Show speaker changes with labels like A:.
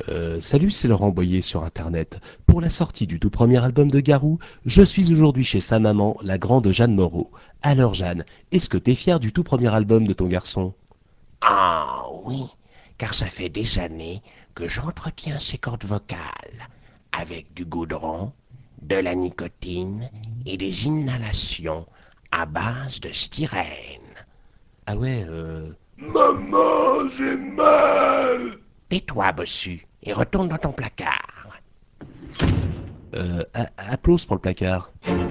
A: Salut, c'est Laurent Boyer sur Internet. Pour la sortie du tout premier album de Garou, je suis aujourd'hui chez sa maman, la grande Jeanne Moreau. Alors Jeanne, est-ce que t'es fière du tout premier album de ton garçon?
B: Ah oui, car ça fait des années que j'entretiens ces cordes vocales avec du goudron, de la nicotine et des inhalations à base de styrène.
A: Ah ouais,
B: Maman, j'ai mal. Tais-toi, bossu, et retourne dans ton placard.
A: applause pour le placard.